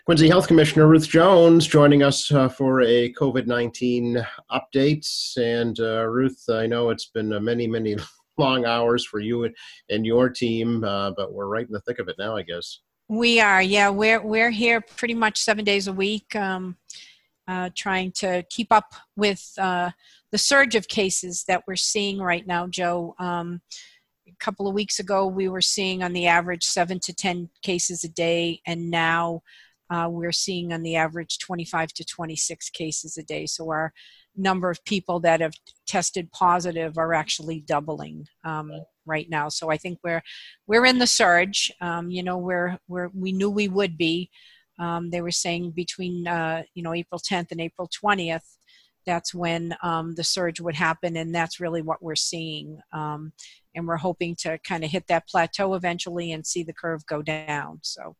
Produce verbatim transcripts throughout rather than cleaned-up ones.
Quincy Health Commissioner Ruth Jones joining us uh, for a COVID nineteen update. And uh, Ruth, I know it's been uh, many, many long hours for you and, and your team, uh, but we're right in the thick of it now, I guess. We are, yeah. We're we're here pretty much seven days a week, um, uh, trying to keep up with uh, the surge of cases that we're seeing right now, Joe. Um, a couple of weeks ago, we were seeing on the average seven to ten cases a day, and now uh, we're seeing on the average twenty-five to twenty-six cases a day. So our number of people that have tested positive are actually doubling um, right now. So I think we're we're in the surge. Um, you know, we're we're we knew we would be. Um, they were saying between uh, you know April tenth and April twentieth, that's when um, the surge would happen, and that's really what we're seeing. Um, and we're hoping to kind of hit that plateau eventually and see the curve go down. So.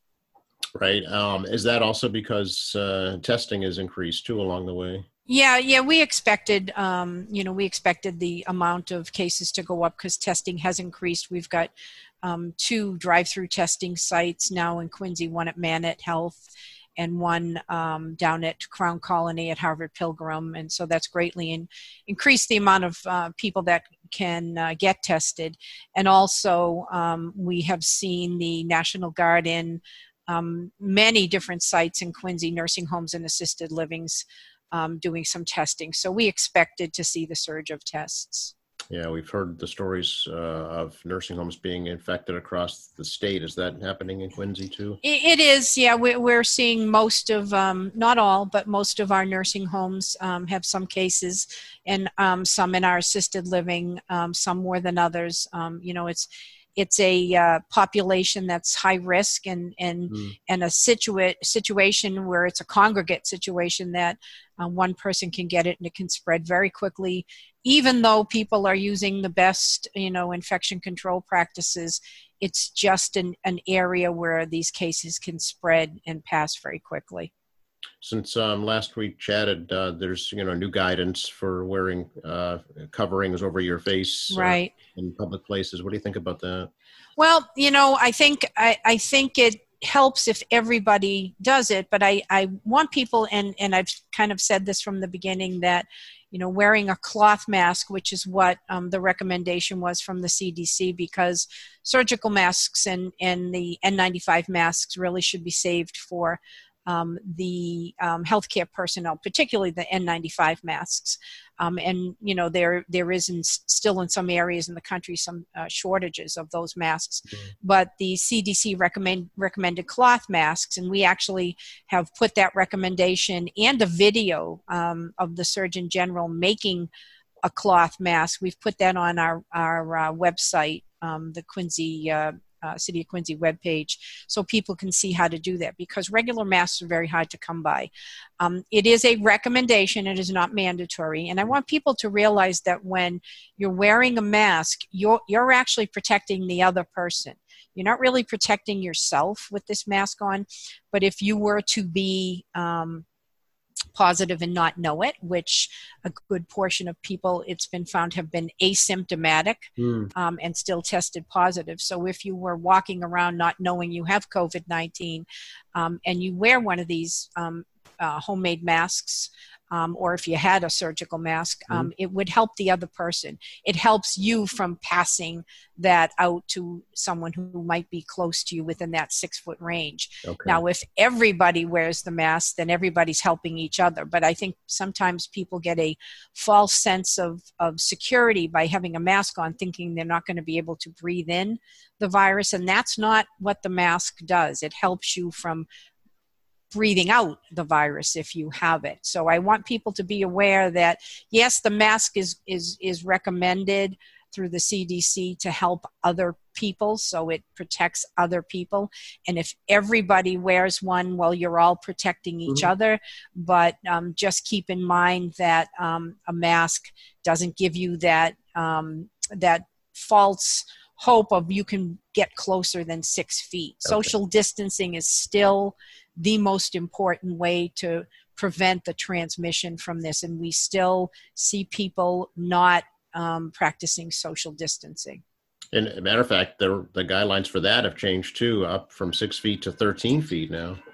Right. Um, is that also because uh, testing has increased too along the way? Yeah, yeah, we expected, um, you know, we expected the amount of cases to go up because testing has increased. We've got um, two drive-through testing sites now in Quincy, one at Manet Health and one um, down at Crown Colony at Harvard Pilgrim. And so that's greatly in, increased the amount of uh, people that can uh, get tested. And also um, we have seen the National Guard in um, many different sites in Quincy, nursing homes and assisted livings, Um, doing some testing. So we expected to see the surge of tests. Yeah, we've heard the stories uh, of nursing homes being infected across the state. Is that happening in Quincy too? It, it is, yeah. We're, we're seeing most of, um, not all, but most of our nursing homes um, have some cases, and um, some in our assisted living, um, some more than others. Um, you know, it's It's a uh, population that's high risk, and and mm. and a situa- situation where it's a congregate situation that uh, one person can get it and it can spread very quickly. Even though people are using the best, you know, infection control practices, it's just an, an area where these cases can spread and pass very quickly. Since um, last week chatted, uh, there's you know new guidance for wearing uh, coverings over your face, right, uh, in public places. What do you think about that? Well, you know, I think I, I think it helps if everybody does it, but I, I want people, and, and I've kind of said this from the beginning, that you know wearing a cloth mask, which is what um, the recommendation was from the C D C, because surgical masks and, and the N ninety-five masks really should be saved for Um, the um, healthcare personnel, particularly the N ninety-five masks. Um, and, you know, there there is in, still in some areas in the country some uh, shortages of those masks. Mm-hmm. But the C D C recommend, recommended cloth masks, and we actually have put that recommendation and a video um, of the Surgeon General making a cloth mask. We've put that on our, our uh, website, um, the Quincy uh, Uh, City of Quincy webpage, so people can see how to do that, because regular masks are very hard to come by. Um, it is a recommendation, it is not mandatory, and I want people to realize that when you're wearing a mask, you're, you're actually protecting the other person. You're not really protecting yourself with this mask on, but if you were to be um, positive and not know it, which a good portion of people, it's been found, have been asymptomatic mm. um, and still tested positive. So if you were walking around not knowing you have COVID nineteen um, and you wear one of these um, uh, homemade masks, um, or if you had a surgical mask, um, mm. it would help the other person. It helps you from passing that out to someone who might be close to you within that six foot range. Okay. Now, if everybody wears the mask, then everybody's helping each other. But I think sometimes people get a false sense of, of security by having a mask on, thinking they're not going to be able to breathe in the virus. And that's not what the mask does. It helps you from breathing out the virus if you have it. So I want people to be aware that, yes, the mask is is is recommended through the C D C to help other people, so it protects other people. And if everybody wears one, well, you're all protecting each mm-hmm. other. But um, just keep in mind that um, a mask doesn't give you that um, that false hope of you can get closer than six feet. Okay. Social distancing is still the most important way to prevent the transmission from this, and we still see people not um, practicing social distancing. And as a matter of fact, the the guidelines for that have changed too, up from six feet to thirteen feet now.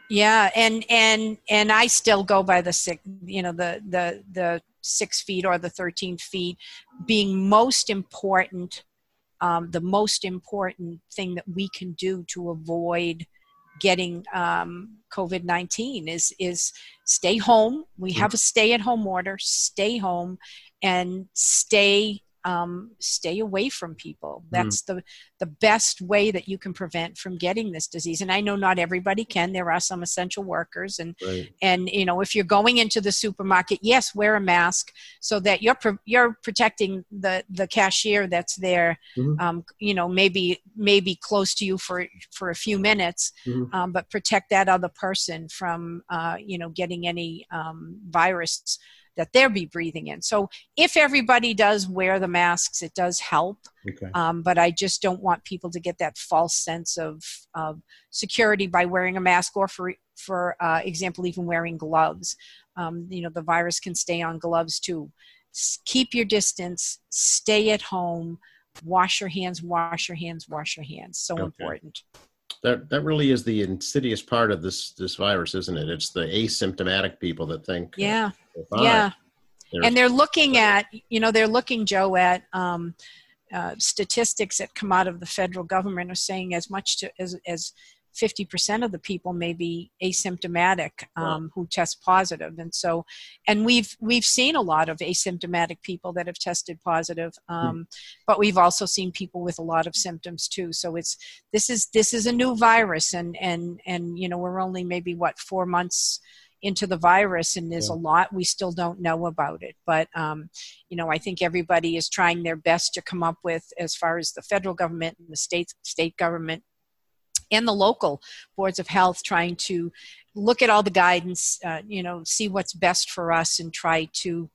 Yeah, and and and I still go by the six, you know, the the the six feet or the thirteen feet being most important. Um, the most important thing that we can do to avoid getting um, COVID nineteen is is stay home. We have a stay at home order. Stay home and stay um, stay away from people. Mm. That's the the best way that you can prevent from getting this disease. And I know not everybody can. There are some essential workers, and Right. and you know, if you're going into the supermarket, yes, wear a mask so that you're pro- you're protecting the the cashier that's there. Mm-hmm. Um, you know, maybe maybe close to you for for a few minutes, Mm-hmm. um, but protect that other person from uh, you know, getting any um, virus that they'll be breathing in. So if everybody does wear the masks, it does help. Okay. Um, but I just don't want people to get that false sense of, of security by wearing a mask, or for for uh, example, even wearing gloves. Um, you know, the virus can stay on gloves too. S- keep your distance, stay at home, wash your hands, wash your hands, wash your hands. So Okay. important. That that really is the insidious part of this this virus, isn't it? It's the asymptomatic people that think, uh, Yeah. they're fine. Yeah. They're- And they're looking at, you know, they're looking, Joe, at um, uh, statistics that come out of the federal government are saying as much to, as, as fifty percent of the people may be asymptomatic um, Wow. who test positive. And so, and we've, we've seen a lot of asymptomatic people that have tested positive, um, Hmm. but we've also seen people with a lot of symptoms too. So it's, this is, this is a new virus, and, and, and, you know, we're only maybe what, four months into the virus, and there's Yeah. a lot we still don't know about it. But, um, you know, I think everybody is trying their best to come up with, as far as the federal government and the state, state government and the local boards of health, trying to look at all the guidance, uh, you know, see what's best for us, and try to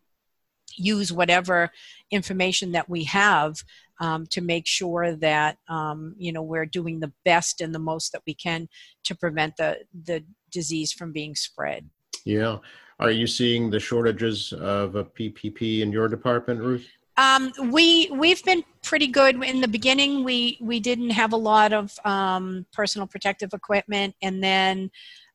use whatever information that we have um, to make sure that, um, you know, we're doing the best and the most that we can to prevent the, the disease from being spread. Yeah. Are you seeing the shortages of a P P P in your department, Ruth? Um, we we've been pretty good. In the beginning, we we didn't have a lot of um, personal protective equipment, and then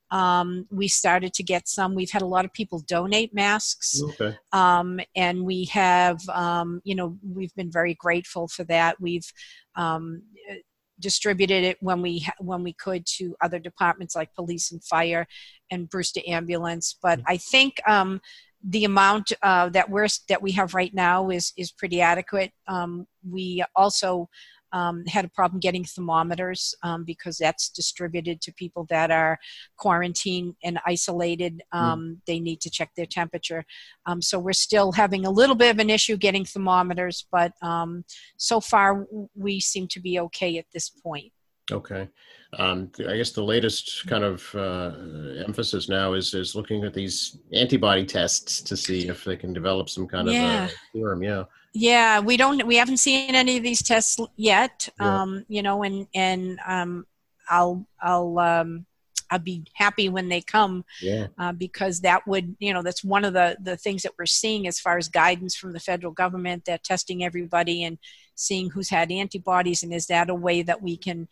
um, we started to get some. We've had a lot of people donate masks, Okay. um, and we have, um, you know, we've been very grateful for that. We've um, distributed it when we when we could to other departments like police and fire and Brewster Ambulance. But I think um, the amount uh, that we're that we have right now is is pretty adequate. Um, we also um, had a problem getting thermometers um, because that's distributed to people that are quarantined and isolated. Um, mm. They need to check their temperature. Um, so we're still having a little bit of an issue getting thermometers, but um, so far we seem to be okay at this point. Okay. Um, I guess the latest kind of uh, emphasis now is is looking at these antibody tests to see if they can develop some kind yeah. of a serum. Yeah. Yeah, we don't. We haven't seen any of these tests yet. Yeah. Um, you know, and and um, I'll I'll um, I'll be happy when they come. Yeah. Uh, because that would, you know, that's one of the the things that we're seeing as far as guidance from the federal government. They're testing everybody and seeing who's had antibodies, and is that a way that we can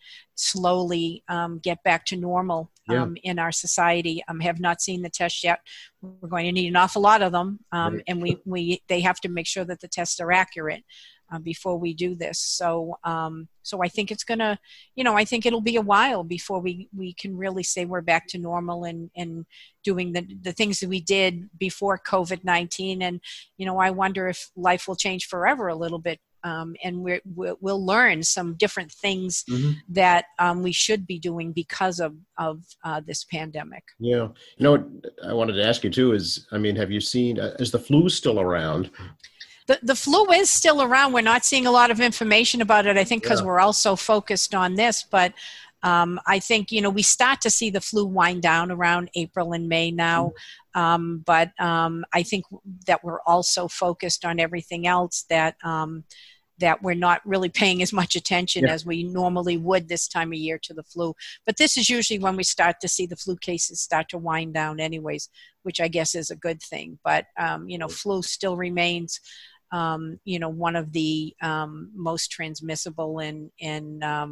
slowly um, get back to normal um, yeah. in our society? I um, have not seen the test yet. We're going to need an awful lot of them, um, right. and we, we they have to make sure that the tests are accurate uh, before we do this. So um, so I think it's gonna, you know, I think it'll be a while before we, we can really say we're back to normal and, and doing the the things that we did before COVID nineteen. And you know, I wonder if life will change forever a little bit. Um, and we're, we're, we'll learn some different things mm-hmm. that um, we should be doing because of, of uh, this pandemic. Yeah. You know what I wanted to ask you too is, I mean, have you seen, uh, is the flu still around? The, the flu is still around. We're not seeing a lot of information about it, I think, because yeah. we're also focused on this. But um, I think, you know, we start to see the flu wind down around April and May now. Mm-hmm. Um, but um, I think that we're also focused on everything else that um, that we're not really paying as much attention yeah. as we normally would this time of year to the flu. But this is usually when we start to see the flu cases start to wind down anyways, which I guess is a good thing. But, um, you know, flu still remains, um, you know, one of the um, most transmissible and, and um,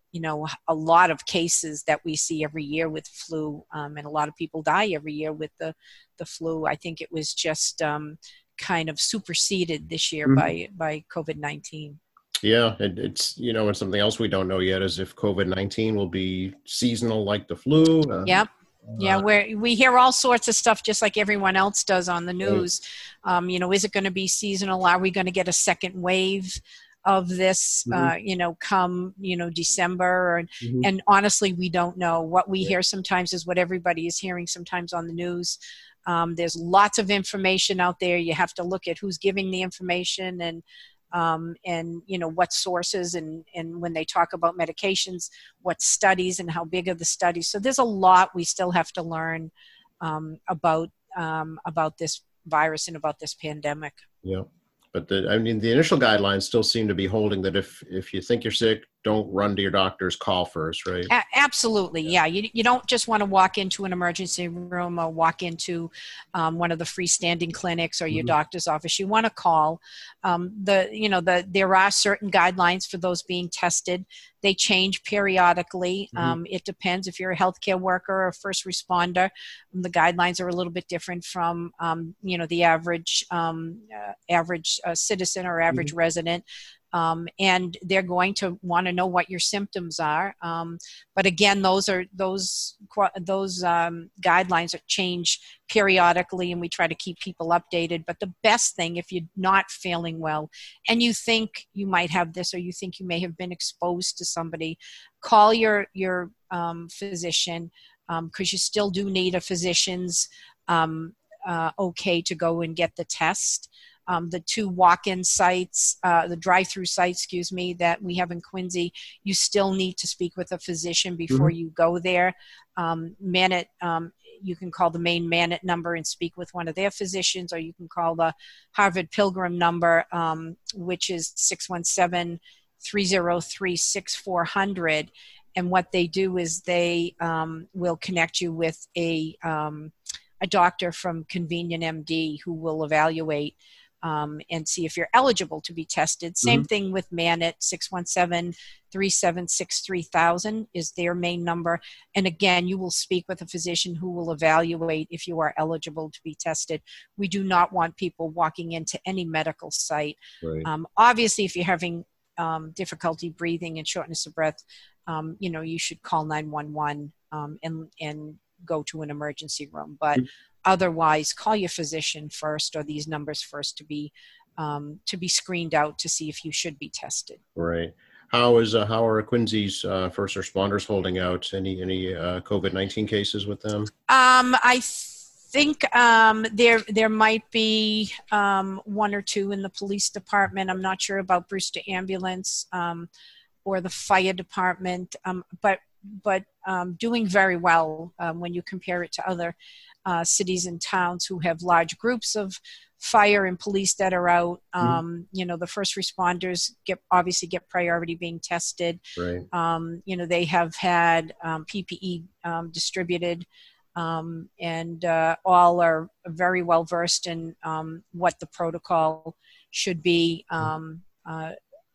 you know, a lot of cases that we see every year with flu, um, and a lot of people die every year with the, the flu. I think it was just um, kind of superseded this year Mhm. by, by COVID nineteen. Yeah, it, it's, you know, and something else we don't know yet is if COVID nineteen will be seasonal like the flu. Uh, Yep. Yeah, uh, where we hear all sorts of stuff just like everyone else does on the right. news. Um, you know, is it going to be seasonal? Are we going to get a second wave of this, Mhm. uh, you know, come, you know, December? And, Mhm. and honestly, we don't know. What we Yeah. hear sometimes is what everybody is hearing sometimes on the news. Um, there's lots of information out there. You have to look at who's giving the information, and um, and you know what sources, and and when they talk about medications, what studies and how big are the studies. So there's a lot we still have to learn um, about um, about this virus and about this pandemic. Yeah. But the, I mean, the initial guidelines still seem to be holding that if, if you think you're sick, don't run to your doctor's, call first, right? A- absolutely, yeah. You, you don't just want to walk into an emergency room or walk into um, one of the freestanding clinics or your Mhm. doctor's office. You want to call. Um, the you know the there are certain guidelines for those being tested. They change periodically. Mhm. Um, it depends if you're a healthcare worker or a first responder. The guidelines are a little bit different from um, you know the average um, uh, average uh, citizen or average Mhm. resident. Um, and they're going to want to know what your symptoms are. Um, but again, those are those those um, guidelines are change periodically, and we try to keep people updated. But the best thing, if you're not feeling well and you think you might have this, or you think you may have been exposed to somebody, call your your um, physician, because um, you still do need a physician's um, uh, okay to go and get the test. Um, the two walk-in sites, uh, the drive-through sites, excuse me, that we have in Quincy, you still need to speak with a physician before Mhm. you go there. Um, Manet, um, you can call the main Manet number and speak with one of their physicians, or you can call the Harvard Pilgrim number, um, which is six one seven, three zero three, six four zero zero. And what they do is they um, will connect you with a, um, a doctor from Convenient M D who will evaluate Um, and see if you're eligible to be tested. Same Mhm. thing with Manet, six one seven, three seven six, three thousand is their main number. And again, you will speak with a physician who will evaluate if you are eligible to be tested. We do not want people walking into any medical site. Right. Um, obviously, if you're having um, difficulty breathing and shortness of breath, um, you know, you should call nine one one um, and, and go to an emergency room. But otherwise, call your physician first, or these numbers first, to be um, to be screened out to see if you should be tested. Right. How is uh, how are Quincy's uh, first responders holding out? Any any uh, COVID nineteen cases with them? Um, I think um, there there might be um, one or two in the police department. I'm not sure about Brewster Ambulance um, or the fire department, um, but but um, doing very well um, when you compare it to other uh, cities and towns who have large groups of fire and police that are out. Mhm. Um, you know, the first responders get obviously get priority being tested. Right. Um, you know, they have had um, P P E um, distributed, um, and uh, all are very well versed in um, what the protocol should be. Um, uh,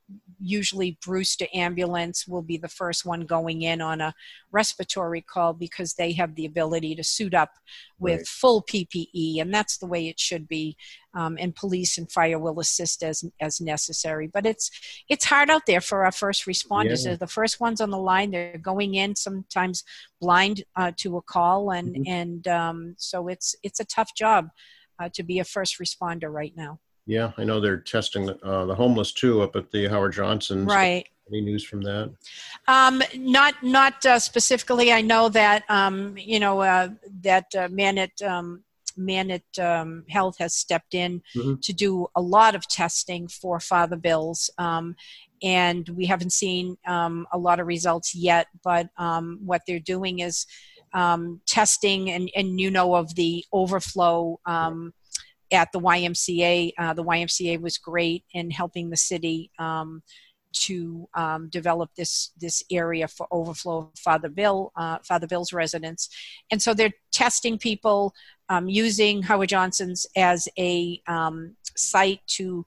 usually Brewster Ambulance will be the first one going in on a respiratory call, because they have the ability to suit up with Right. full P P E, and that's the way it should be. Um, and police and fire will assist as as necessary. But it's it's hard out there for our first responders. Yeah. They're the first ones on the line. They're going in sometimes blind uh, to a call, and Mhm. and um, so it's it's a tough job uh, to be a first responder right now. Yeah, I know they're testing uh, the homeless too up at the Howard Johnson's. Right. Any news from that? Um, not not uh, specifically. I know that um, you know uh, that uh, Manet um, Manet um, Health has stepped in Mhm. to do a lot of testing for Father Bills, um, and we haven't seen um, a lot of results yet. But um, what they're doing is um, testing, and and you know of the overflow. Um, at the Y M C A, uh, the Y M C A was great in helping the city um, to um, develop this this area for overflow of Father Bill, uh, Father Bill's residents, and so they're testing people um, using Howard Johnson's as a um, site to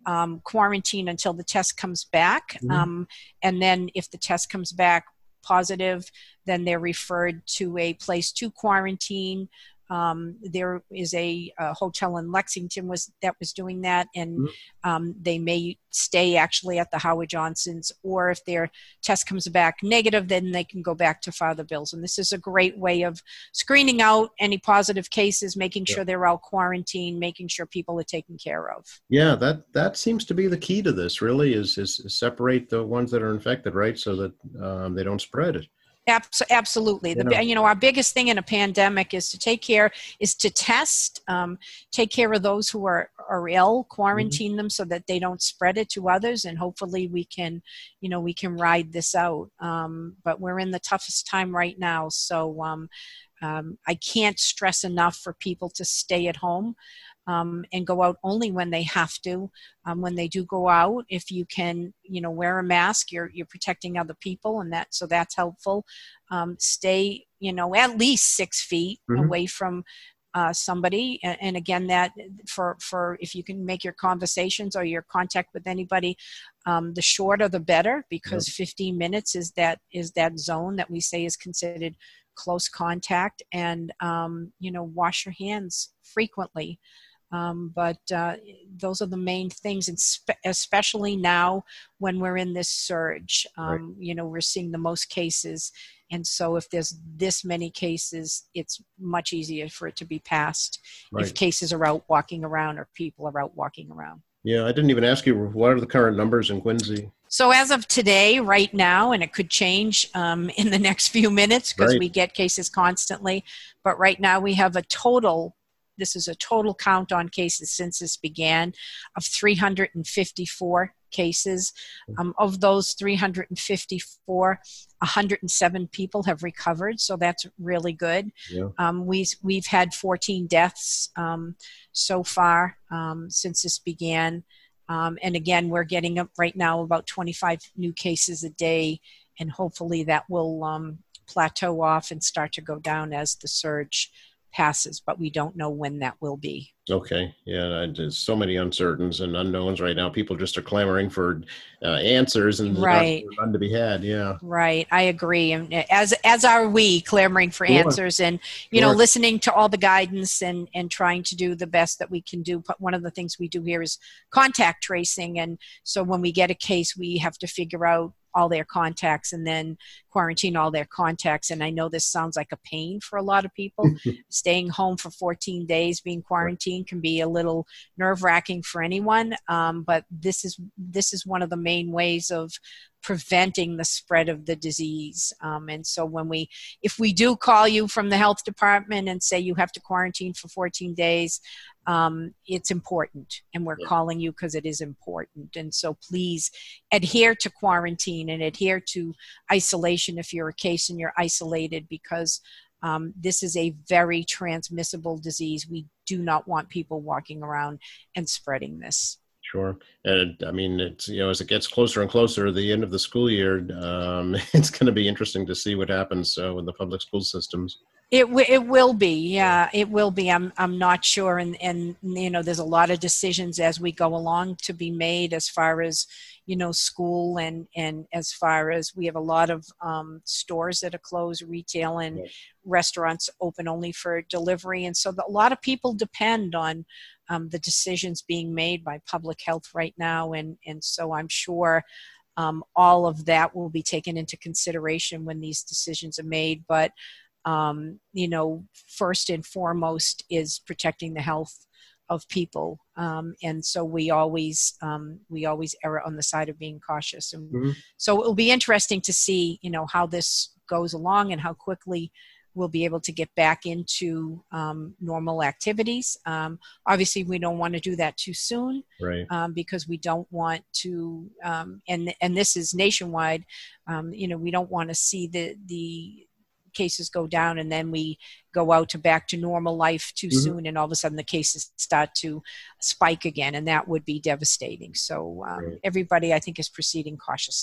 um, quarantine until the test comes back. Mm-hmm. Um, and then if the test comes back positive, then they're referred to a place to quarantine. Um, there is a, a hotel in Lexington was that was doing that, and um, they may stay actually at the Howard Johnson's, or if their test comes back negative, then they can go back to Father Bill's. And this is a great way of screening out any positive cases, making sure yeah. they're all quarantined, making sure people are taken care of. Yeah, that that seems to be the key to this. Really, is is, is separate the ones that are infected, right, so that um, they don't spread it. Absolutely. The, yeah. you know, our biggest thing in a pandemic is to take care, is to test, um, take care of those who are, are ill, quarantine mm-hmm. them so that they don't spread it to others. And hopefully we can, you know, we can ride this out. Um, but we're in the toughest time right now. So um, um, I can't stress enough for people to stay at home. Um, and go out only when they have to. Um, when they do go out, if you can, you know, wear a mask, you're you're protecting other people, and that so that's helpful. Um, stay, you know, at least six feet mm-hmm. away from uh, somebody, and, and again, that for for if you can make your conversations or your contact with anybody, um, the shorter the better, because yep. fifteen minutes is that is that zone that we say is considered close contact, and um, you know, wash your hands frequently. Um, but uh, those are the main things, and spe- especially now when we're in this surge. Um, right. You know, we're seeing the most cases, and so if there's this many cases, it's much easier for it to be passed right. if cases are out walking around or people are out walking around. Yeah, I didn't even ask you, what are the current numbers in Quincy? So as of today, right now, and it could change um, in the next few minutes because right. we get cases constantly, but right now we have a total This is a total count on cases since this began of three hundred fifty-four cases. Um, of those three hundred fifty-four, one hundred seven people have recovered, so that's really good. Yeah. Um, we've, we've had fourteen deaths um, so far um, since this began. Um, and again, we're getting up right now about twenty-five new cases a day, and hopefully that will um, plateau off and start to go down as the surge passes, but we don't know when that will be. Okay. Yeah. There's so many uncertains and unknowns right now. People just are clamoring for uh, answers, and right. there's none to be had. Yeah. Right. I agree. And as, as are we, clamoring for sure. answers and, you sure. know, listening to all the guidance and, and trying to do the best that we can do. But one of the things we do here is contact tracing. And so when we get a case, we have to figure out all their contacts and then quarantine all their contacts. And I know this sounds like a pain for a lot of people. Staying home for fourteen days, being quarantined can be a little nerve-wracking for anyone. Um, but this is this is one of the main ways of preventing the spread of the disease. Um, and so when we, if we do call you from the health department and say you have to quarantine for fourteen days, um, it's important. And we're yeah. calling you because it is important. And so please adhere to quarantine and adhere to isolation if you're a case and you're isolated, because um, this is a very transmissible disease. We do not want people walking around and spreading this. Sure. And I mean, it's, you know, as it gets closer and closer to the end of the school year, um, it's going to be interesting to see what happens uh, with the public school systems. It w- it will be, yeah, it will be. I'm I'm not sure, and and you know, there's a lot of decisions as we go along to be made as far as, you know, school and and as far as we have a lot of um, stores that are closed, retail and right. restaurants open only for delivery, and so the, a lot of people depend on um, the decisions being made by public health right now, and and so I'm sure. Um, all of that will be taken into consideration when these decisions are made, but. Um, you know, first and foremost is protecting the health of people. Um, and so we always, um, we always err on the side of being cautious. And mm-hmm. so it'll be interesting to see, you know, how this goes along and how quickly we'll be able to get back into um, normal activities. Um, obviously, we don't want to do that too soon, right? Um, because we don't want to, um, and and this is nationwide. Um, you know, we don't want to see the the cases go down and then we go out to back to normal life too mm-hmm. soon, and all of a sudden the cases start to spike again, and that would be devastating. So um, right. everybody, I think, is proceeding cautiously.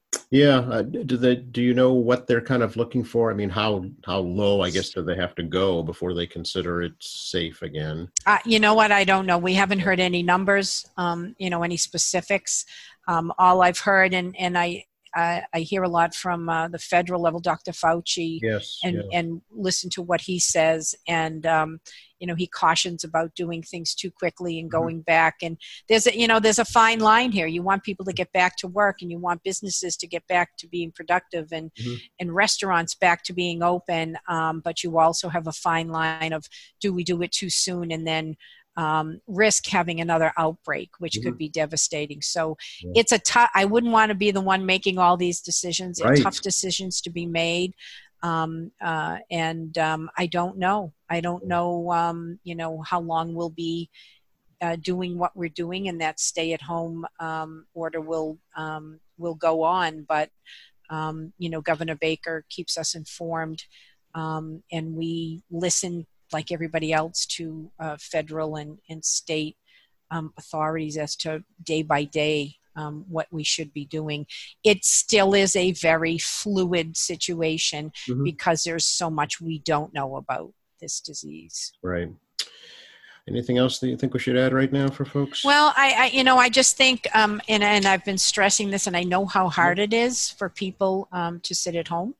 Yeah. Uh, do they? Do you know what they're kind of looking for? I mean, how how low, I guess, do they have to go before they consider it safe again? Uh, you know what? I don't know. We haven't heard any numbers, um, you know, any specifics. Um, all I've heard, and, and I, I, I hear a lot from uh, the federal level, Doctor Fauci, Yes. and, Yeah. and listen to what he says. And, um, you know, he cautions about doing things too quickly and going mm-hmm. back. And there's a, you know, there's a fine line here. You want people to get back to work, and you want businesses to get back to being productive, and, mm-hmm. and restaurants back to being open. Um, but you also have a fine line of, do we do it too soon and then um, risk having another outbreak, which mm-hmm. could be devastating. So yeah. it's a tough, I wouldn't want to be the one making all these decisions. They're right. tough decisions to be made. Um, uh, and um, I don't know. I don't know, um, you know, how long we'll be uh, doing what we're doing, and that stay-at-home um, order will um, will go on. But um, you know, Governor Baker keeps us informed, um, and we listen like everybody else to uh, federal and, and state um, authorities as to day by day um, what we should be doing. It still is a very fluid situation mm-hmm. because there's so much we don't know about this disease. Right. Anything else that you think we should add right now for folks? Well, I, I you know, I just think, um, and, and I've been stressing this, and I know how hard it is for people um, to sit at home.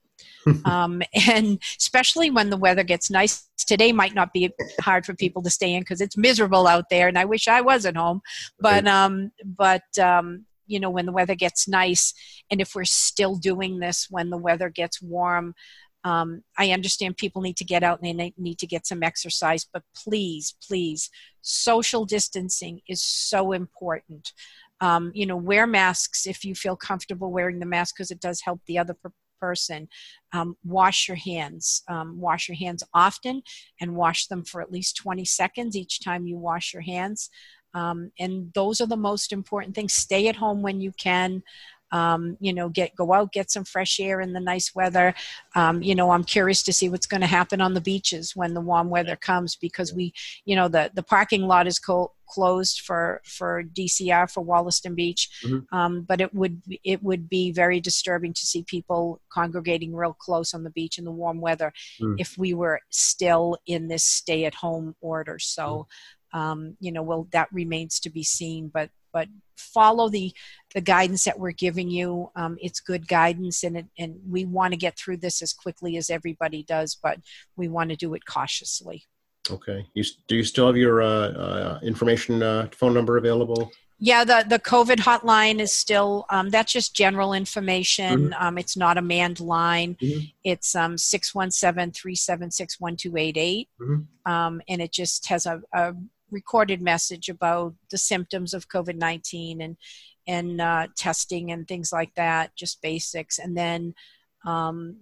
um, and especially when the weather gets nice. Today might not be hard for people to stay in because it's miserable out there, and I wish I was at home. But um, but um, you know, when the weather gets nice, and if we're still doing this when the weather gets warm, um, I understand people need to get out and they need to get some exercise. But please, please, social distancing is so important. Um, you know, wear masks if you feel comfortable wearing the mask, because it does help the other per- person. Um, wash your hands. Um, wash your hands often, and wash them for at least twenty seconds each time you wash your hands. Um, and those are the most important things. Stay at home when you can. Um, you know, get go out, get some fresh air in the nice weather. Um, you know, I'm curious to see what's going to happen on the beaches when the warm weather comes, because we, you know, the, the parking lot is co- closed for, for D C R, for Wollaston Beach. Mm-hmm. Um, but it would, it would be very disturbing to see people congregating real close on the beach in the warm weather mm. if we were still in this stay at home order. So, mm. um, you know, well, that remains to be seen, but, but follow the, the guidance that we're giving you. Um, it's good guidance, and it, and we want to get through this as quickly as everybody does, but we want to do it cautiously. Okay. You, do you still have your uh, uh, information uh, phone number available? Yeah, the, the COVID hotline is still, um, that's just general information. Mm-hmm. Um, it's not a manned line. Mm-hmm. It's um, six one seven, three seven six, one two eight eight. Mm-hmm. Um, and it just has a, a recorded message about the symptoms of COVID nineteen and and uh, testing and things like that, just basics. And then um,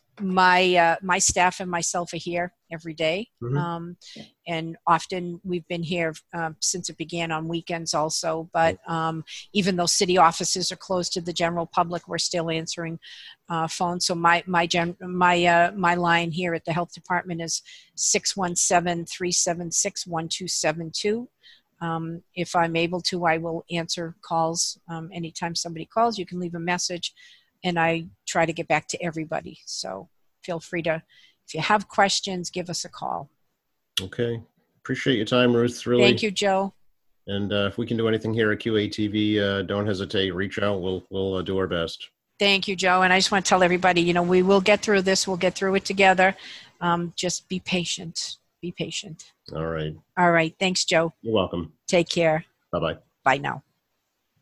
my uh, my staff and myself are here every day. Mm-hmm. Um, and often we've been here uh, since it began on weekends also. But um, even though city offices are closed to the general public, we're still answering uh, phones. So my my gen- my uh, my line here at the health department is six one seven, three seven six, one two seven two. Um, if I'm able to, I will answer calls. Um, anytime somebody calls, you can leave a message, and I try to get back to everybody. So feel free to, if you have questions, give us a call. Okay. Appreciate your time, Ruth. Really. Thank you, Joe. And uh, if we can do anything here at Q A T V, uh, don't hesitate. Reach out. We'll we'll uh, do our best. Thank you, Joe. And I just want to tell everybody, you know, we will get through this. We'll get through it together. Um, just be patient. Be patient. All right. All right. Thanks, Joe. You're welcome. Take care. Bye-bye. Bye now.